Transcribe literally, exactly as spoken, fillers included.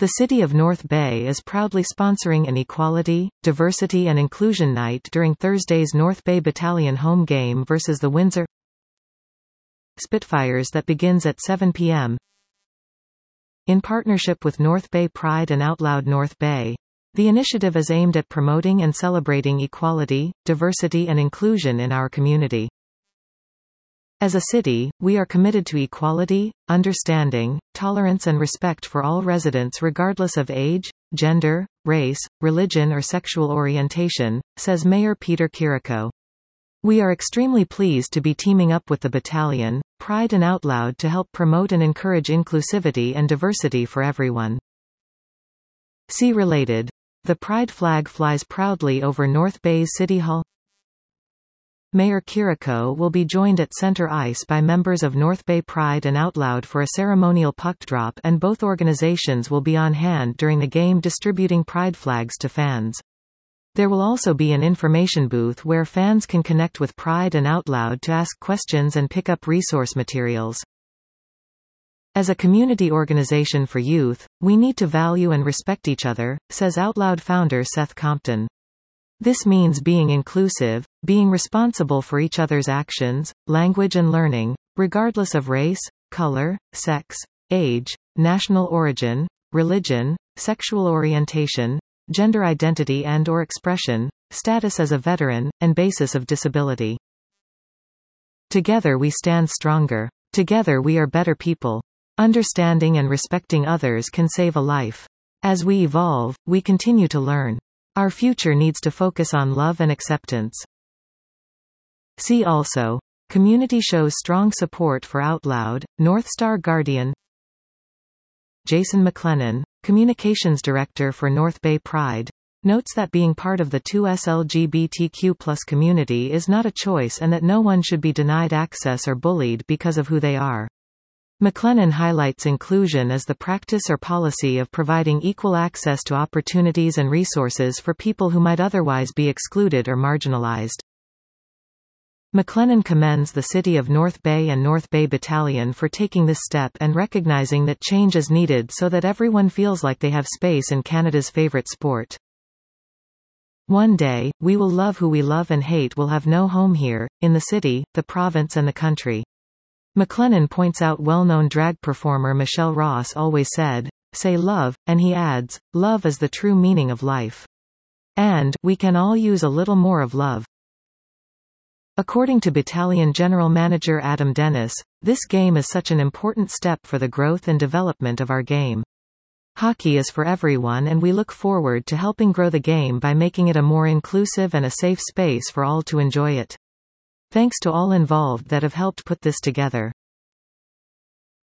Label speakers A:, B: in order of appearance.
A: The City of North Bay is proudly sponsoring an Equality, Diversity and Inclusion Night during Thursday's North Bay Battalion home game versus the Windsor Spitfires that begins at seven p m In partnership with North Bay Pride and Out Loud North Bay, the initiative is aimed at promoting and celebrating equality, diversity and inclusion in our community. As a city, we are committed to equality, understanding, tolerance and respect for all residents regardless of age, gender, race, religion or sexual orientation, says Mayor Peter Chirico. We are extremely pleased to be teaming up with the battalion, Pride and Out Loud to help promote and encourage inclusivity and diversity for everyone. See related. The Pride flag flies proudly over North Bay's City Hall. Mayor Chirico will be joined at center ice by members of North Bay Pride and Out Loud for a ceremonial puck drop, and both organizations will be on hand during the game distributing Pride flags to fans. There will also be an information booth where fans can connect with Pride and Out Loud to ask questions and pick up resource materials. As a community organization for youth, we need to value and respect each other, says Out Loud founder Seth Compton. This means being inclusive, being responsible for each other's actions, language and learning, regardless of race, color, sex, age, national origin, religion, sexual orientation, gender identity and or expression, status as a veteran, and basis of disability. Together we stand stronger. Together we are better people. Understanding and respecting others can save a life. As we evolve, we continue to learn. Our future needs to focus on love and acceptance. See also, community shows strong support for Out Loud, North Star Guardian. Jason McLennan, Communications Director for North Bay Pride, notes that being part of the two S L G B T Q plus community is not a choice and that no one should be denied access or bullied because of who they are. McLennan highlights inclusion as the practice or policy of providing equal access to opportunities and resources for people who might otherwise be excluded or marginalized. McLennan commends the City of North Bay and North Bay Battalion for taking this step and recognizing that change is needed so that everyone feels like they have space in Canada's favorite sport. One day, we will love who we love and hate will have no home here, in the city, the province and the country. McLennan points out well-known drag performer Michelle Ross always said, "Say love," and he adds, "Love is the true meaning of life." And, we can all use a little more of love. According to Battalion General Manager Adam Dennis, this game is such an important step for the growth and development of our game. Hockey is for everyone and we look forward to helping grow the game by making it a more inclusive and a safe space for all to enjoy it. Thanks to all involved that have helped put this together.